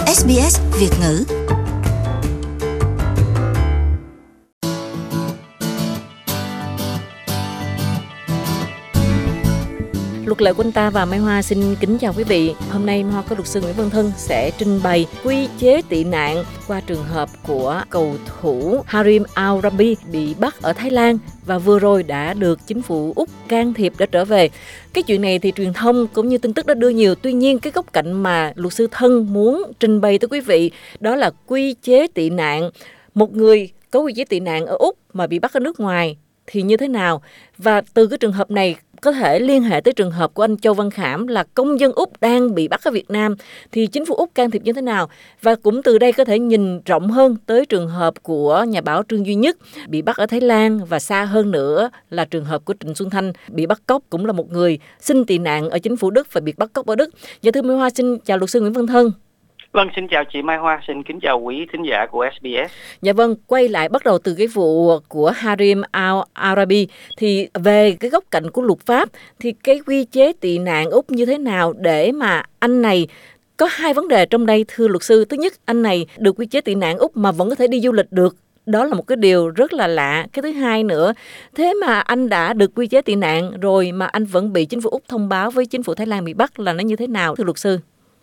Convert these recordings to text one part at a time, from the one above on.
SBS Việt ngữ. Luật lệ Quân Ta và Mai Hoa xin kính chào quý vị. Hôm nay Mai Hoa có luật sư Nguyễn Văn Thân sẽ trình bày quy chế tị nạn qua trường hợp của cầu thủ Harim Al Rabi bị bắt ở Thái Lan và vừa rồi đã được chính phủ Úc can thiệp để trở về. Cái chuyện này thì truyền thông cũng như tin tức đã đưa nhiều. Tuy nhiên cái góc cạnh mà luật sư Thân muốn trình bày tới quý vị đó là quy chế tị nạn. Một người có quy chế tị nạn ở Úc mà bị bắt ở nước ngoài thì như thế nào? Và từ cái trường hợp này có thể liên hệ tới trường hợp của anh Châu Văn Khảm là công dân Úc đang bị bắt ở Việt Nam thì chính phủ Úc can thiệp như thế nào? Và cũng từ đây có thể nhìn rộng hơn tới trường hợp của nhà báo Trương Duy Nhất bị bắt ở Thái Lan và xa hơn nữa là trường hợp của Trịnh Xuân Thanh bị bắt cóc, cũng là một người xin tị nạn ở chính phủ Đức và bị bắt cóc ở Đức. Dạ thưa Mai Hoa, xin chào luật sư Nguyễn Văn Thân. Vâng, xin chào chị Mai Hoa, xin kính chào quý thính giả của SBS. Dạ vâng, quay lại bắt đầu từ cái vụ của Harim Al Rabi thì về cái góc cạnh của luật pháp thì cái quy chế tị nạn Úc như thế nào để mà anh này có hai vấn đề trong đây thưa luật sư. Thứ nhất, anh này được quy chế tị nạn Úc mà vẫn có thể đi du lịch được. Đó là một cái điều rất là lạ. Cái thứ hai nữa, thế mà anh đã được quy chế tị nạn rồi mà anh vẫn bị chính phủ Úc thông báo với chính phủ Thái Lan bị bắt là nó như thế nào thưa luật sư?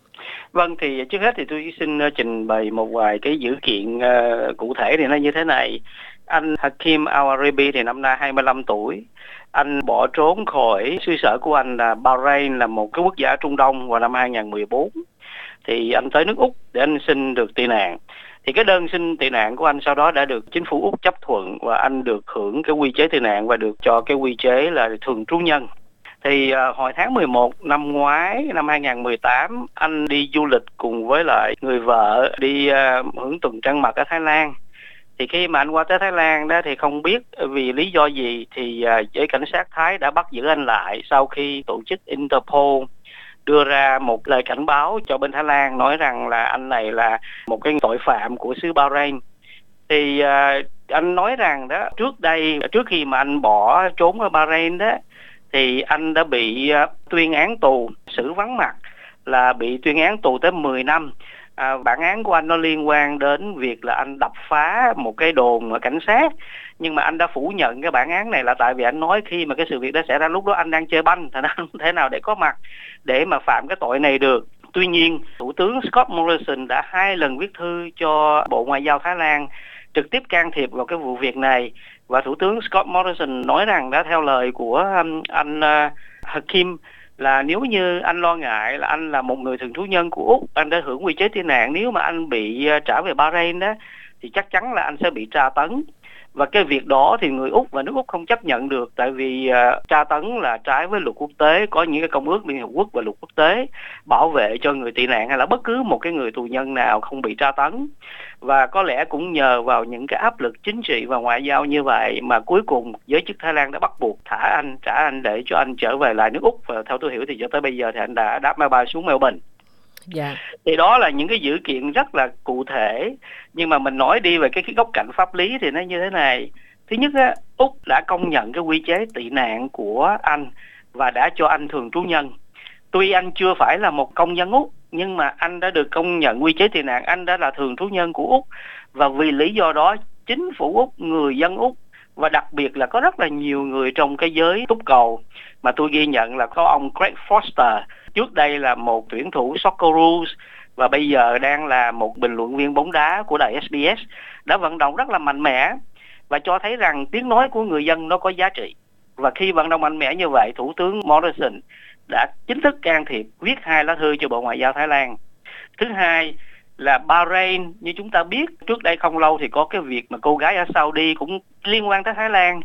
Vâng, thì trước hết thì tôi xin trình bày một vài cái dữ kiện cụ thể thì nó như thế này. Anh Harim Al Rabi thì năm nay 25 tuổi. Anh bỏ trốn khỏi xứ sở của anh là Bahrain, là một cái quốc gia Trung Đông vào năm 2014. Thì anh tới nước Úc để anh xin được tị nạn. Thì cái đơn xin tị nạn của anh sau đó đã được chính phủ Úc chấp thuận và anh được hưởng cái quy chế tị nạn và được cho cái quy chế là thường trú nhân. Thì hồi tháng 11 năm ngoái, năm 2018, anh đi du lịch cùng với lại người vợ đi hưởng tuần trăng mật ở Thái Lan. Thì khi mà anh qua tới Thái Lan đó thì không biết vì lý do gì thì giới cảnh sát Thái đã bắt giữ anh lại sau khi tổ chức Interpol đưa ra một lời cảnh báo cho bên Thái Lan nói rằng là anh này là một cái tội phạm của xứ Bahrain. Thì anh nói rằng đó trước khi mà anh bỏ trốn ở Bahrain đó thì anh đã bị tuyên án tù xử vắng mặt, là bị tuyên án tù tới 10 năm. Bản án của anh nó liên quan đến việc là anh đập phá một cái đồn cảnh sát, nhưng mà anh đã phủ nhận cái bản án này là tại vì anh nói khi mà cái sự việc đó xảy ra lúc đó anh đang chơi banh, thành ra không thể nào để có mặt để mà phạm cái tội này được. Tuy nhiên, Thủ tướng Scott Morrison đã 2 lần viết thư cho Bộ Ngoại giao Thái Lan trực tiếp can thiệp vào cái vụ việc này. Và Thủ tướng Scott Morrison nói rằng đã theo lời của anh Hakim là nếu như anh lo ngại là anh là một người thường trú nhân của Úc, anh đã hưởng quy chế tị nạn, nếu mà anh bị trả về Bahrain đó thì chắc chắn là anh sẽ bị tra tấn. Và cái việc đó thì người Úc và nước Úc không chấp nhận được, tại vì tra tấn là trái với luật quốc tế, có những cái công ước Liên Hợp Quốc và luật quốc tế bảo vệ cho người tị nạn hay là bất cứ một cái người tù nhân nào không bị tra tấn. Và có lẽ cũng nhờ vào những cái áp lực chính trị và ngoại giao như vậy mà cuối cùng giới chức Thái Lan đã bắt buộc trả anh để cho anh trở về lại nước Úc. Và theo tôi hiểu thì cho tới bây giờ thì anh đã đáp máy bay xuống Melbourne. Yeah. Thì đó là những cái dữ kiện rất là cụ thể. Nhưng mà mình nói đi về cái góc cạnh pháp lý thì nó như thế này. Thứ nhất á, Úc đã công nhận cái quy chế tị nạn của anh và đã cho anh thường trú nhân. Tuy anh chưa phải là một công dân Úc, nhưng mà anh đã được công nhận quy chế tị nạn, anh đã là thường trú nhân của Úc. Và vì lý do đó, chính phủ Úc, người dân Úc và đặc biệt là có rất là nhiều người trong cái giới túc cầu mà tôi ghi nhận là có ông Craig Foster, trước đây là một tuyển thủ Socceroos và bây giờ đang là một bình luận viên bóng đá của đài SBS, đã vận động rất là mạnh mẽ và cho thấy rằng tiếng nói của người dân nó có giá trị. Và khi vận động mạnh mẽ như vậy, Thủ tướng Morrison đã chính thức can thiệp, viết 2 lá thư cho Bộ Ngoại giao Thái Lan. Thứ hai là Bahrain, như chúng ta biết, trước đây không lâu thì có cái việc mà cô gái ở Saudi cũng liên quan tới Thái Lan.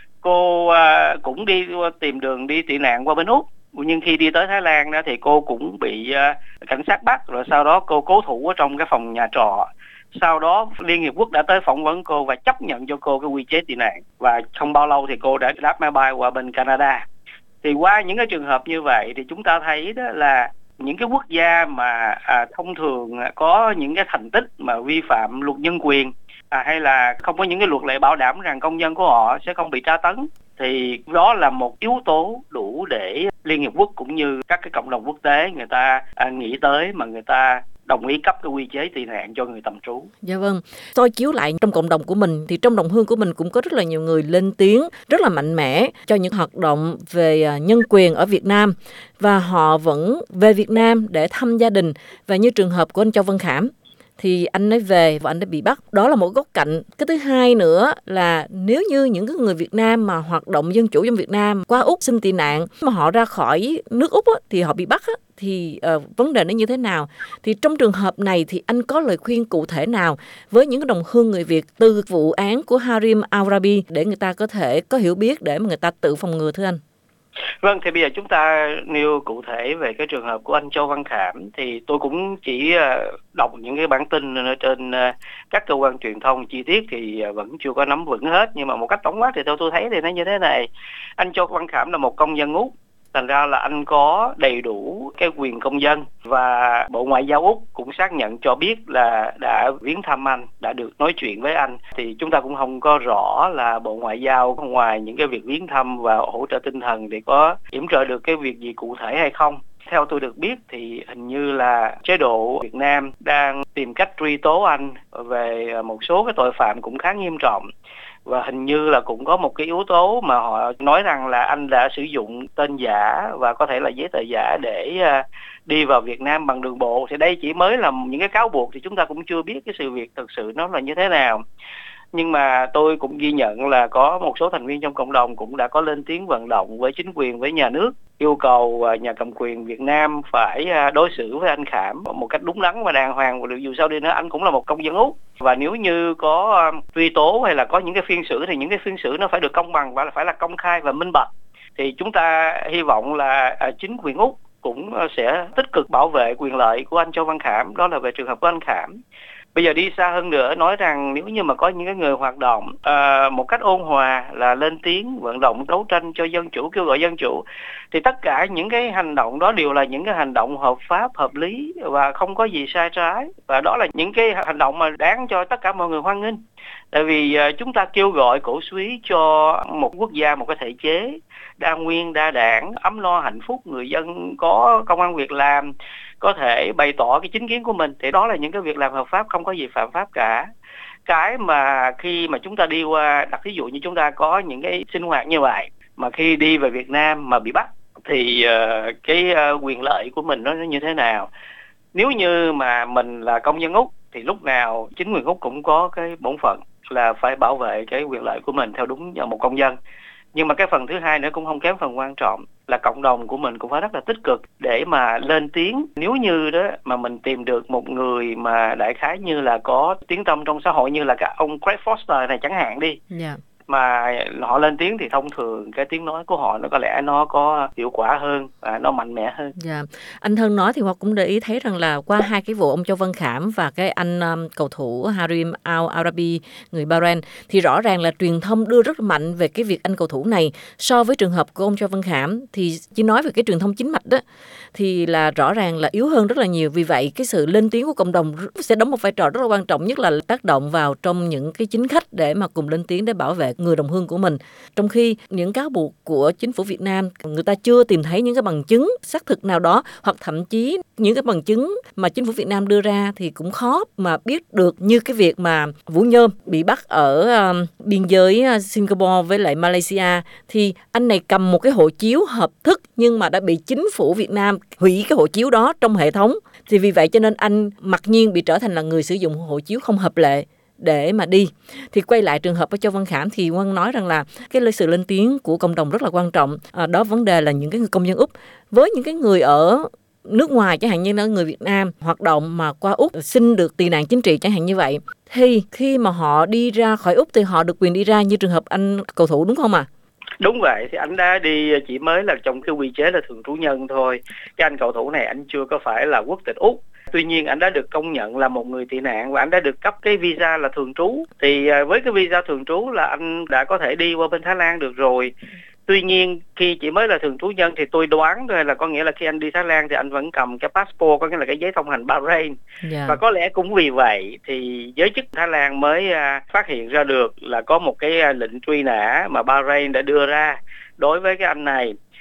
Cô cũng đi tìm đường đi tị nạn qua bên Úc, nhưng khi đi tới Thái Lan đó thì cô cũng bị cảnh sát bắt, rồi sau đó cô cố thủ ở trong cái phòng nhà trọ. Sau đó Liên Hiệp Quốc đã tới phỏng vấn cô và chấp nhận cho cô cái quy chế tị nạn, và không bao lâu thì cô đã đáp máy bay qua bên Canada. Thì qua những cái trường hợp như vậy thì chúng ta thấy đó là những cái quốc gia mà thông thường có những cái thành tích mà vi phạm luật nhân quyền hay là không có những cái luật lệ bảo đảm rằng công dân của họ sẽ không bị tra tấn, thì đó là một yếu tố đủ để Liên Hiệp Quốc cũng như các cái cộng đồng quốc tế người ta nghĩ tới mà người ta đồng ý cấp cái quy chế tị nạn cho người tạm trú. Dạ vâng, soi chiếu lại trong cộng đồng của mình thì trong đồng hương của mình cũng có rất là nhiều người lên tiếng rất là mạnh mẽ cho những hoạt động về nhân quyền ở Việt Nam, và họ vẫn về Việt Nam để thăm gia đình. Và như trường hợp của anh Châu Văn Khảm thì anh ấy về và anh ấy bị bắt. Đó là một góc cạnh. Cái thứ hai nữa là nếu như những cái người Việt Nam mà hoạt động dân chủ trong Việt Nam qua Úc xin tị nạn mà họ ra khỏi nước Úc thì họ bị bắt thì vấn đề nó như thế nào? Thì trong trường hợp này thì anh có lời khuyên cụ thể nào với những đồng hương người Việt từ vụ án của Harim Al-Rabi để người ta có thể có hiểu biết để mà người ta tự phòng ngừa, thưa anh? Vâng, thì bây giờ chúng ta nêu cụ thể về cái trường hợp của anh Châu Văn Khảm thì tôi cũng chỉ đọc những cái bản tin ở trên các cơ quan truyền thông chi tiết thì vẫn chưa có nắm vững hết, nhưng mà một cách tổng quát thì theo tôi thấy thì nó như thế này. Anh Châu Văn Khảm là một công dân Úc, thành ra là anh có đầy đủ cái quyền công dân, và Bộ Ngoại giao Úc cũng xác nhận cho biết là đã viếng thăm anh, đã được nói chuyện với anh. Thì chúng ta cũng không có rõ là Bộ Ngoại giao ngoài những cái việc viếng thăm và hỗ trợ tinh thần thì có yểm trợ được cái việc gì cụ thể hay không. Theo tôi được biết thì hình như là chế độ Việt Nam đang tìm cách truy tố anh về một số cái tội phạm cũng khá nghiêm trọng. Và hình như là cũng có một cái yếu tố mà họ nói rằng là anh đã sử dụng tên giả và có thể là giấy tờ giả để đi vào Việt Nam bằng đường bộ. Thì đây chỉ mới là những cái cáo buộc, thì chúng ta cũng chưa biết cái sự việc thực sự nó là như thế nào. Nhưng mà tôi cũng ghi nhận là có một số thành viên trong cộng đồng cũng đã có lên tiếng vận động với chính quyền, với nhà nước, yêu cầu nhà cầm quyền Việt Nam phải đối xử với anh Khảm một cách đúng đắn và đàng hoàng. Và dù sao đi nữa, anh cũng là một công dân Úc, và nếu như có truy tố hay là có những cái phiên xử thì những cái phiên xử nó phải được công bằng và phải là công khai và minh bạch. Thì chúng ta hy vọng là chính quyền Úc cũng sẽ tích cực bảo vệ quyền lợi của anh Châu Văn Khảm. Đó là về trường hợp của anh Khảm. Bây giờ đi xa hơn nữa, nói rằng nếu như mà có những cái người hoạt động một cách ôn hòa, là lên tiếng vận động đấu tranh cho dân chủ, kêu gọi dân chủ, thì tất cả những cái hành động đó đều là những cái hành động hợp pháp, hợp lý và không có gì sai trái. Và đó là những cái hành động mà đáng cho tất cả mọi người hoan nghênh. Tại vì chúng ta kêu gọi cổ suý cho một quốc gia, một cái thể chế đa nguyên, đa đảng, ấm no hạnh phúc, người dân có công ăn việc làm, có thể bày tỏ cái chính kiến của mình, thì đó là những cái việc làm hợp pháp, không có gì phạm pháp cả. Cái mà khi mà chúng ta đi qua, đặt ví dụ như chúng ta có những cái sinh hoạt như vậy, mà khi đi về Việt Nam mà bị bắt thì cái quyền lợi của mình nó như thế nào? Nếu như mà mình là công dân Úc thì lúc nào chính quyền Úc cũng có cái bổn phận là phải bảo vệ cái quyền lợi của mình theo đúng như một công dân. Nhưng mà cái phần thứ hai nữa cũng không kém phần quan trọng là cộng đồng của mình cũng phải rất là tích cực để mà lên tiếng. Nếu như đó mà mình tìm được một người mà đại khái như là có tiếng tăm trong xã hội, như là cả ông Craig Foster này chẳng hạn đi, mà họ lên tiếng thì thông thường cái tiếng nói của họ nó có lẽ nó có hiệu quả hơn và nó mạnh mẽ hơn. Dạ. Anh Thân nói thì Hoa cũng để ý thấy rằng là qua hai cái vụ ông Châu Văn Khảm và cái anh cầu thủ Harim Al-Rabi người Bahrain thì rõ ràng là truyền thông đưa rất mạnh về cái việc anh cầu thủ này. So với trường hợp của ông Châu Văn Khảm thì chỉ nói về cái truyền thông chính mạch đó thì là rõ ràng là yếu hơn rất là nhiều. Vì vậy cái sự lên tiếng của cộng đồng sẽ đóng một vai trò rất là quan trọng, nhất là tác động vào trong những cái chính khách để mà cùng lên tiếng để bảo vệ người đồng hương của mình. Trong khi những cáo buộc của chính phủ Việt Nam, người ta chưa tìm thấy những cái bằng chứng xác thực nào đó, hoặc thậm chí những cái bằng chứng mà chính phủ Việt Nam đưa ra thì cũng khó mà biết được, như cái việc mà Vũ Nhôm bị bắt ở biên giới Singapore với lại Malaysia, thì anh này cầm một cái hộ chiếu hợp thức nhưng mà đã bị chính phủ Việt Nam hủy cái hộ chiếu đó trong hệ thống. Thì vì vậy cho nên anh mặc nhiên bị trở thành là người sử dụng hộ chiếu không hợp lệ để mà đi. Thì quay lại trường hợp của Châu Văn Khảm thì Quân nói rằng là cái sự lên tiếng của cộng đồng rất là quan trọng. Đó vấn đề là những cái người công dân Úc với những cái người ở nước ngoài, chẳng hạn như là người Việt Nam hoạt động mà qua Úc xin được tị nạn chính trị chẳng hạn như vậy, thì khi mà họ đi ra khỏi Úc thì họ được quyền đi ra như trường hợp anh cầu thủ, đúng không ạ? Đúng vậy, thì anh đã đi chỉ mới là trong cái quy chế là thường trú nhân thôi. Cái anh cầu thủ này anh chưa có phải là quốc tịch Úc. Tuy nhiên anh đã được công nhận là một người tị nạn và anh đã được cấp cái visa là thường trú. Thì với cái visa thường trú là anh đã có thể đi qua bên Thái Lan được rồi. Tuy nhiên khi chỉ mới là thường trú nhân thì tôi đoán thôi, là có nghĩa là khi anh đi Thái Lan thì anh vẫn cầm cái passport, có nghĩa là cái giấy thông hành Bahrain. Và có lẽ cũng vì vậy thì giới chức Thái Lan mới phát hiện ra được là có một cái lệnh truy nã mà Bahrain đã đưa ra đối với cái anh này.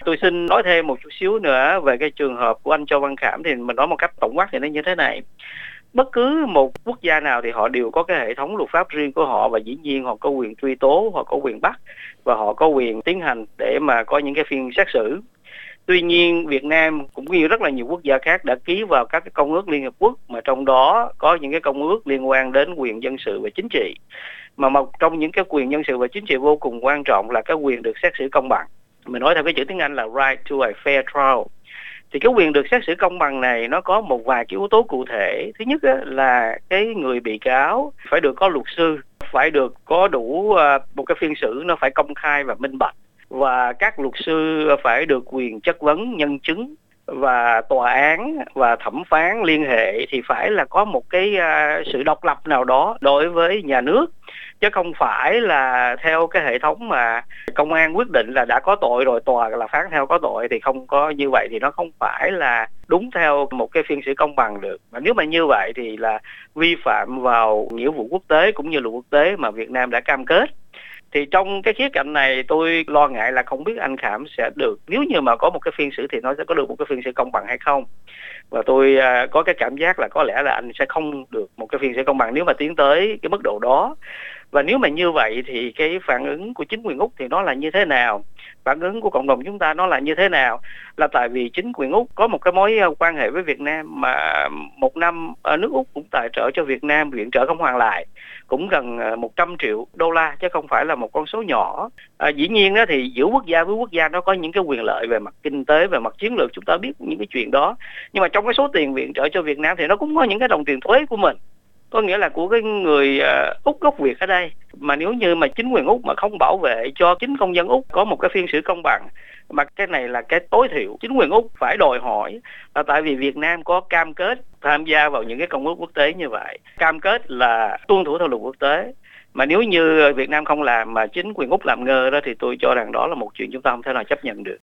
Tôi xin nói thêm một chút xíu nữa về cái trường hợp của anh Châu Văn Khảm, thì mình nói một cách tổng quát thì nó như thế này. Bất cứ một quốc gia nào thì họ đều có cái hệ thống luật pháp riêng của họ, và dĩ nhiên họ có quyền truy tố, họ có quyền bắt, và họ có quyền tiến hành để mà có những cái phiên xét xử. Tuy nhiên Việt Nam cũng như rất là nhiều quốc gia khác đã ký vào các cái công ước Liên Hợp Quốc, mà trong đó có những cái công ước liên quan đến quyền dân sự và chính trị. Mà một trong những cái quyền dân sự và chính trị vô cùng quan trọng là cái quyền được xét xử công bằng. Mình nói theo cái chữ tiếng Anh là right to a fair trial. Thì cái quyền được xét xử công bằng này nó có một vài cái yếu tố cụ thể. Thứ nhất là cái người bị cáo phải được có luật sư, phải được có đủ một cái phiên xử nó phải công khai và minh bạch, và các luật sư phải được quyền chất vấn nhân chứng, và tòa án và thẩm phán liên hệ thì phải là có một cái sự độc lập nào đó đối với nhà nước, chứ không phải là theo cái hệ thống mà công an quyết định là đã có tội rồi tòa là phán theo có tội. Thì không có như vậy thì nó không phải là đúng theo một cái phiên xử công bằng được. Mà nếu mà như vậy thì là vi phạm vào nghĩa vụ quốc tế cũng như luật quốc tế mà Việt Nam đã cam kết. Thì trong cái khía cạnh này tôi lo ngại là không biết anh Khảm sẽ được, nếu như mà có một cái phiên xử thì nó sẽ có được một cái phiên xử công bằng hay không. Và tôi có cái cảm giác là có lẽ là anh sẽ không được một cái phiên xử công bằng nếu mà tiến tới cái mức độ đó. Và nếu mà như vậy thì cái phản ứng của chính quyền Úc thì nó là như thế nào? Phản ứng của cộng đồng chúng ta nó là như thế nào? Là tại vì chính quyền Úc có một cái mối quan hệ với Việt Nam, mà một năm nước Úc cũng tài trợ cho Việt Nam, viện trợ không hoàn lại cũng gần 100 triệu đô la, chứ không phải là một con số nhỏ. Dĩ nhiên đó thì giữa quốc gia với quốc gia nó có những cái quyền lợi về mặt kinh tế, về mặt chiến lược, chúng ta biết những cái chuyện đó. Nhưng mà trong cái số tiền viện trợ cho Việt Nam thì nó cũng có những cái đồng tiền thuế của mình, có nghĩa là của cái người Úc gốc Việt ở đây. Mà nếu như mà chính quyền Úc mà không bảo vệ cho chính công dân Úc có một cái phiên xử công bằng, mà cái này là cái tối thiểu chính quyền Úc phải đòi hỏi, là tại vì Việt Nam có cam kết tham gia vào những cái công ước quốc tế như vậy, cam kết là tuân thủ theo luật quốc tế. Mà nếu như Việt Nam không làm mà chính quyền Úc làm ngơ đó thì tôi cho rằng đó là một chuyện chúng ta không thể nào chấp nhận được.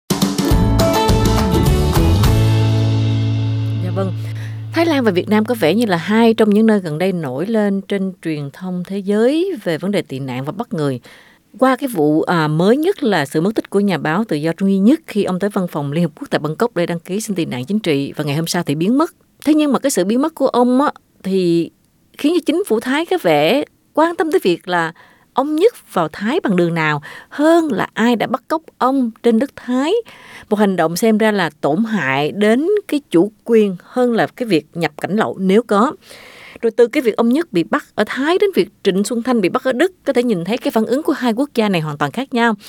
Dạ vâng. Thái Lan và Việt Nam có vẻ như là hai trong những nơi gần đây nổi lên trên truyền thông thế giới về vấn đề tị nạn và bắt người. Qua cái vụ mới nhất là sự mất tích của nhà báo tự do duy nhất khi ông tới văn phòng Liên Hợp Quốc tại Bangkok để đăng ký xin tị nạn chính trị, và ngày hôm sau thì biến mất. Thế nhưng mà cái sự biến mất của ông á, thì khiến cho chính phủ Thái có vẻ quan tâm tới việc là ông Nhất vào Thái bằng đường nào hơn là ai đã bắt cóc ông trên đất Thái. Một hành động xem ra là tổn hại đến cái chủ quyền hơn là cái việc nhập cảnh lậu nếu có. Rồi từ cái việc ông Nhất bị bắt ở Thái đến việc Trịnh Xuân Thanh bị bắt ở Đức, có thể nhìn thấy cái phản ứng của hai quốc gia này hoàn toàn khác nhau.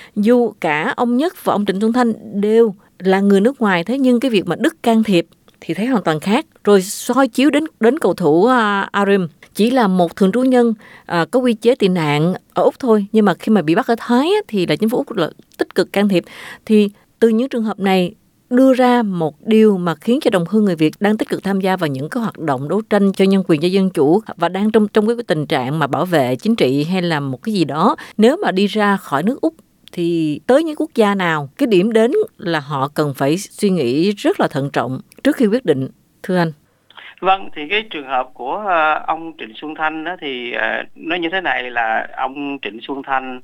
Dù cả ông Nhất và ông Trịnh Xuân Thanh đều là người nước ngoài, thế nhưng cái việc mà Đức can thiệp thì thấy hoàn toàn khác. Rồi soi chiếu đến cầu thủ Arim, chỉ là một thường trú nhân có quy chế tị nạn ở Úc thôi, nhưng mà khi mà bị bắt ở Thái thì là chính phủ Úc là tích cực can thiệp. Thì từ những trường hợp này đưa ra một điều mà khiến cho đồng hương người Việt đang tích cực tham gia vào những cái hoạt động đấu tranh cho nhân quyền, cho dân chủ, và đang trong cái tình trạng mà bảo vệ chính trị hay là một cái gì đó, nếu mà đi ra khỏi nước Úc thì tới những quốc gia nào, cái điểm đến là họ cần phải suy nghĩ rất là thận trọng trước khi quyết định, thưa anh. Vâng, thì cái trường hợp của ông Trịnh Xuân Thanh đó thì nó như thế này, là ông Trịnh Xuân Thanh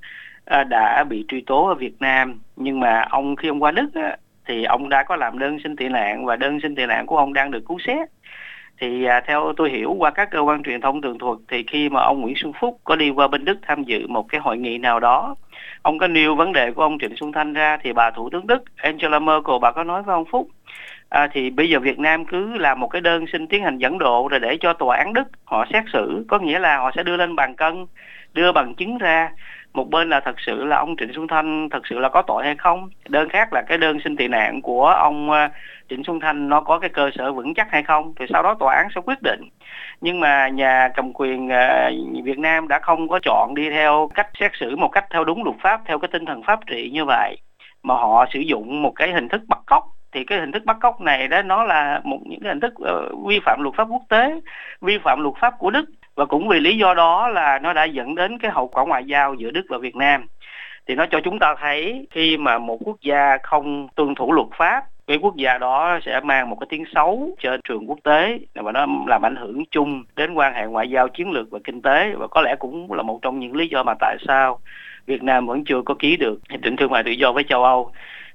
đã bị truy tố ở Việt Nam, nhưng mà khi ông qua Đức thì ông đã có làm đơn xin tị nạn, và đơn xin tị nạn của ông đang được cứu xét. Thì theo tôi hiểu qua các cơ quan truyền thông tường thuật, thì khi mà ông Nguyễn Xuân Phúc có đi qua bên Đức tham dự một cái hội nghị nào đó, ông có nêu vấn đề của ông Trịnh Xuân Thanh ra, thì bà Thủ tướng Đức Angela Merkel bà có nói với ông Phúc thì bây giờ Việt Nam cứ làm một cái đơn xin tiến hành dẫn độ rồi để cho tòa án Đức họ xét xử, có nghĩa là họ sẽ đưa lên bàn cân, đưa bằng chứng ra. Một bên là thật sự là ông Trịnh Xuân Thanh thật sự là có tội hay không, đơn khác là cái đơn xin tị nạn của ông Trịnh Xuân Thanh nó có cái cơ sở vững chắc hay không, thì sau đó tòa án sẽ quyết định. Nhưng mà nhà cầm quyền Việt Nam đã không có chọn đi theo cách xét xử một cách theo đúng luật pháp, theo cái tinh thần pháp trị như vậy, mà họ sử dụng một cái hình thức bắt cóc. Thì cái hình thức bắt cóc này đó, nó là những cái hình thức vi phạm luật pháp quốc tế, vi phạm luật pháp của Đức, và cũng vì lý do đó là nó đã dẫn đến cái hậu quả ngoại giao giữa Đức và Việt Nam. Thì nó cho chúng ta thấy khi mà một quốc gia không tuân thủ luật pháp, cái quốc gia đó sẽ mang một cái tiếng xấu trên trường quốc tế, và nó làm ảnh hưởng chung đến quan hệ ngoại giao, chiến lược và kinh tế. Và có lẽ cũng là một trong những lý do mà tại sao Việt Nam vẫn chưa có ký được hiệp định thương mại tự do với châu Âu.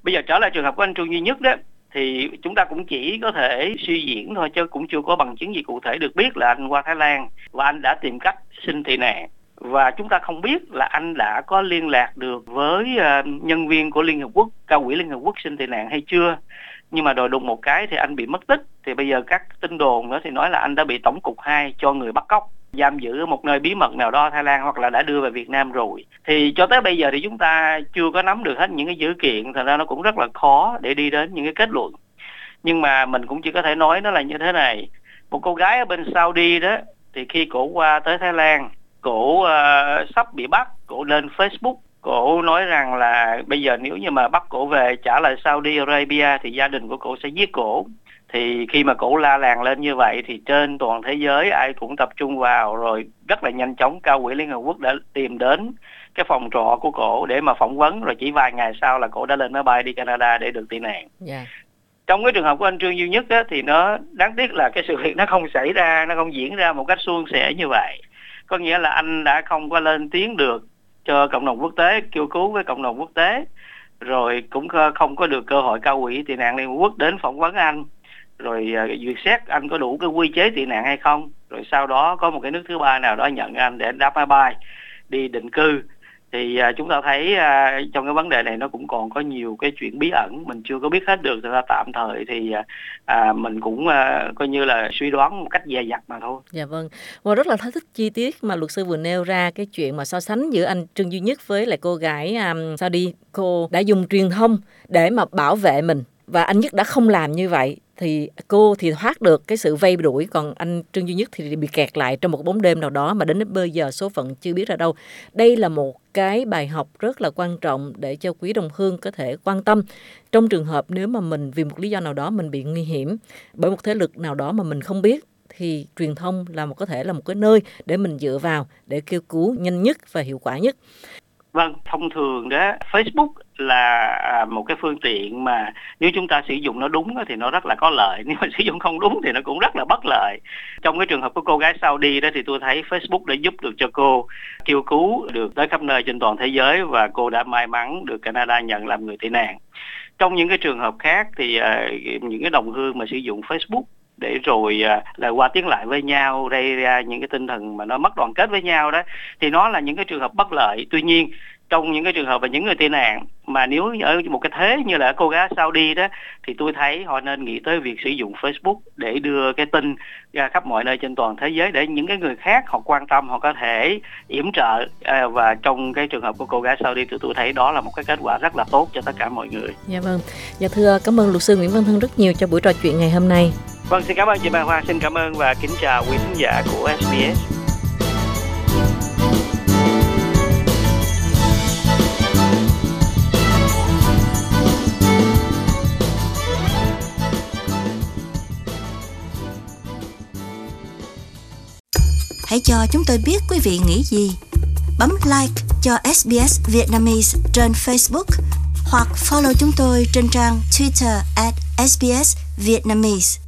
Bây giờ trở lại trường hợp của anh Trương Duy Nhất đó, thì chúng ta cũng chỉ có thể suy diễn thôi, chứ cũng chưa có bằng chứng gì cụ thể được biết là anh qua Thái Lan và anh đã tìm cách xin tị nạn. Và chúng ta không biết là anh đã có liên lạc được với nhân viên của Liên Hợp Quốc, cao ủy Liên Hợp Quốc xin tị nạn hay chưa. Nhưng mà rồi đùng một cái thì anh bị mất tích. Thì bây giờ các tin đồn nữa thì nói là anh đã bị Tổng cục 2 cho người bắt cóc, giam giữ ở một nơi bí mật nào đó Thái Lan, hoặc là đã đưa về Việt Nam rồi. Thì cho tới bây giờ thì chúng ta chưa có nắm được hết những cái dữ kiện, thành ra nó cũng rất là khó để đi đến những cái kết luận. Nhưng mà mình cũng chỉ có thể nói nó là như thế này. Một cô gái ở bên Saudi đó, thì khi cổ qua tới Thái Lan, cổ sắp bị bắt, cổ lên Facebook, cổ nói rằng là bây giờ nếu như mà bắt cổ về trả lại Saudi Arabia thì gia đình của cổ sẽ giết cổ. Thì khi mà cổ la làng lên như vậy thì trên toàn thế giới ai cũng tập trung vào, rồi rất là nhanh chóng cao ủy Liên Hợp Quốc đã tìm đến cái phòng trọ của cổ để mà phỏng vấn, rồi chỉ vài ngày sau là cổ đã lên máy bay đi Canada để được tị nạn. Trong cái trường hợp của anh Trương Duy Nhất á, thì nó đáng tiếc là cái sự việc nó không xảy ra, nó không diễn ra một cách suôn sẻ như vậy. Có nghĩa là anh đã không có lên tiếng được cho cộng đồng quốc tế, kêu cứu với cộng đồng quốc tế, rồi cũng không có được cơ hội cao ủy tị nạn Liên Hợp Quốc đến phỏng vấn anh, rồi duyệt xét anh có đủ cái quy chế tị nạn hay không, rồi sau đó có một cái nước thứ ba nào đó nhận anh để đáp máy bay đi định cư. Thì chúng ta thấy trong cái vấn đề này nó cũng còn có nhiều cái chuyện bí ẩn mình chưa có biết hết được. Thì tạm thời thì mình cũng coi như là suy đoán một cách dè dặt mà thôi. Dạ vâng. Và rất là thích chi tiết mà luật sư vừa nêu ra cái chuyện mà so sánh giữa anh Trương Duy Nhất với lại cô gái Saudi. Cô đã dùng truyền thông để mà bảo vệ mình, và anh Nhất đã không làm như vậy. Thì cô thì thoát được cái sự vây đuổi, còn anh Trương Duy Nhất thì bị kẹt lại trong một bóng đêm nào đó mà đến bây giờ số phận chưa biết ra đâu. Đây là một cái bài học rất là quan trọng để cho quý đồng hương có thể quan tâm trong trường hợp nếu mà mình vì một lý do nào đó mình bị nguy hiểm bởi một thế lực nào đó mà mình không biết, thì truyền thông có thể là một cái nơi để mình dựa vào để kêu cứu nhanh nhất và hiệu quả nhất. Vâng, thông thường đó Facebook là một cái phương tiện mà nếu chúng ta sử dụng nó đúng thì nó rất là có lợi, nếu mà sử dụng không đúng thì nó cũng rất là bất lợi. Trong cái trường hợp của cô gái Saudi đó thì tôi thấy Facebook đã giúp được cho cô kêu cứu được tới khắp nơi trên toàn thế giới, và cô đã may mắn được Canada nhận làm người tị nạn. Trong những cái trường hợp khác thì những cái đồng hương mà sử dụng Facebook để rồi là qua tiếng lại với nhau, gây ra những cái tinh thần mà nó mất đoàn kết với nhau đó, thì nó là những cái trường hợp bất lợi. Tuy nhiên trong những cái trường hợp và những người tị nạn mà nếu ở một cái thế như là cô gái Saudi đó, thì tôi thấy họ nên nghĩ tới việc sử dụng Facebook để đưa cái tin ra khắp mọi nơi trên toàn thế giới, để những cái người khác họ quan tâm, họ có thể yểm trợ. Và trong cái trường hợp của cô gái Saudi thì tôi thấy đó là một cái kết quả rất là tốt cho tất cả mọi người. Dạ vâng. Dạ thưa, cảm ơn luật sư Nguyễn Văn Thân rất nhiều cho buổi trò chuyện ngày hôm nay. Vâng, xin cảm ơn chị Mai Hoa, xin cảm ơn và kính chào quý khán giả của SBS. Hãy cho chúng tôi biết quý vị nghĩ gì. Bấm like cho SBS Vietnamese trên Facebook hoặc follow chúng tôi trên trang Twitter @SBS Vietnamese.